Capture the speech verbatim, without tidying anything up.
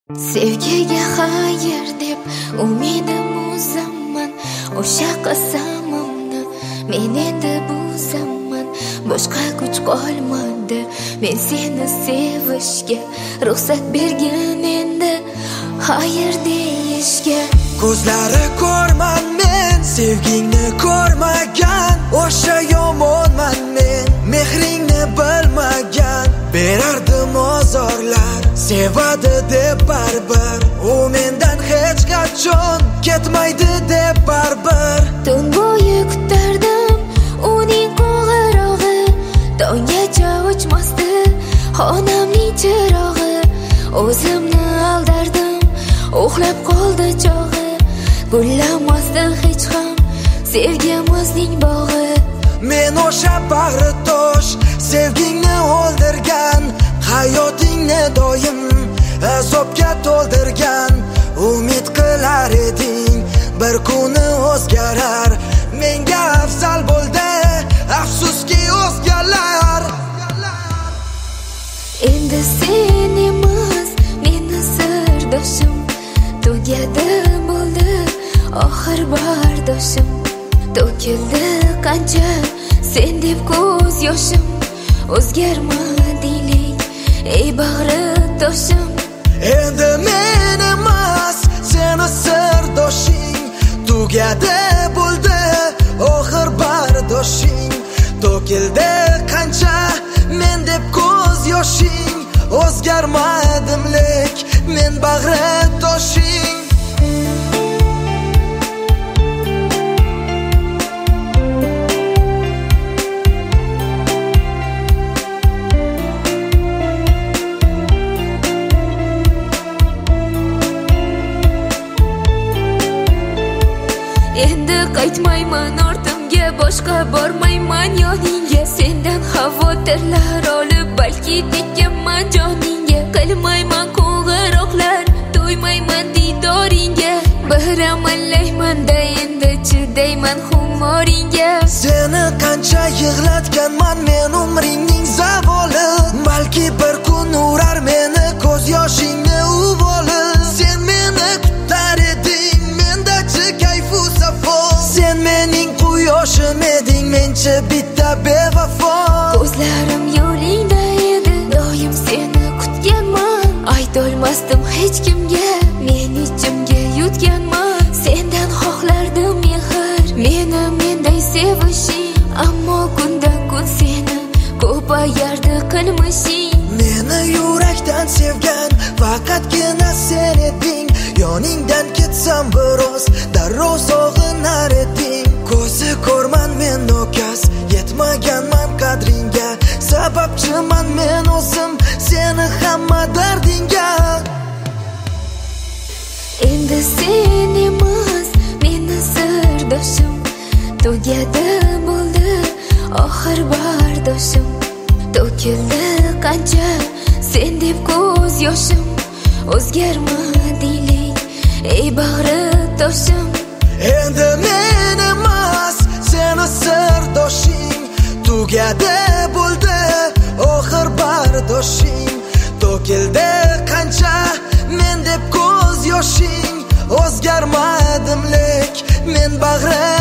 Sevgiga xayr deb umidim uzaman, o'sha qasamimni men endi buzaman. Boshqa kuch qolmadi men seni sevishga, ruxsat bergin endi xayr deyishga. Ko'zlari ko'rman men, sevgingni ko'rmagan, o'sha yomonman men, mehringni bilmagan. Berardim ozorlar, sevadi deb baribir, u mendan hech qachon ketmaydi deb baribir. Tun bo'yi kutardim uning qo'ng'irog'i, tonggacha o'chmasdi xonamning chirog'i. O'zimni aldardim, uxlab qoldi chog'i, gullamasdi hech ham sevgimizning bog'i. Men o'sha bag'ri tosh, sevgingni o'ldirgan, hayotingni doim azobga to'ldirgan. Umid qilar eding bir kuni o'zgarar, menga afzal bo'ldi afsuski o'zgalar. Endi sen emas meni sirdoshim, tugadi bo'ldi oxir bardoshim. To'kildi qancha sen deb ko'z yoshim, o'zgarmadinglik ey bag'ri toshim. Endi men emas seni sirdoshing, tugadi bo'ldi oxir bardoshing. To'kildi qancha men deb ko'z yoshing, o'zgarmadimlik men bag'ri toshing. Endi qaytmayman ortimga, boshqa bormayman yoningga. Sendan xavotirlar olib balki tekkanman joningga. Qilmayman qo'ng'iroqlar, to'ymayman didoringga. Bir amallayman-da endi chidayman xumoringga. Seni qancha yig'latganman men umringning zavoli, balki bir kun urar meni ko'z yoshingni uvoli. Sen meni kutar eding, mendachi kayfu safo, sen mening quyoshim eding, menchi bitta bevafo. Ko'zlarim yo'lingda edi, doim seni kutganman, aytolmasdim hech kimga, men ichimga yutganman. Sendan xohlardim mehr, meni menday sevishing, ammo kundan kun seni ko'payardi qilmishing. Meni yurakdan sevgan faqatgina sen eding, yoningdan ketsam biroz darrov sog'inar eding. Ko'zi ko'rman men nokas, yetmaganman qadringga, sababchiman men o'zim seni hamma dardingga. Endi sen emas meni sirdoshim, tugadi bo'ldi oxir bardoshim. To'kildi qancha sen deb ko'z yoshim, o'zgarmadinglik ey bag'ri toshim. Endi men emas seni sirdoshing, tugadi bo'ldi oxir bardoshing. To'kildi qancha men deb ko'z yoshing, o'zgarmadimlik men bag'ri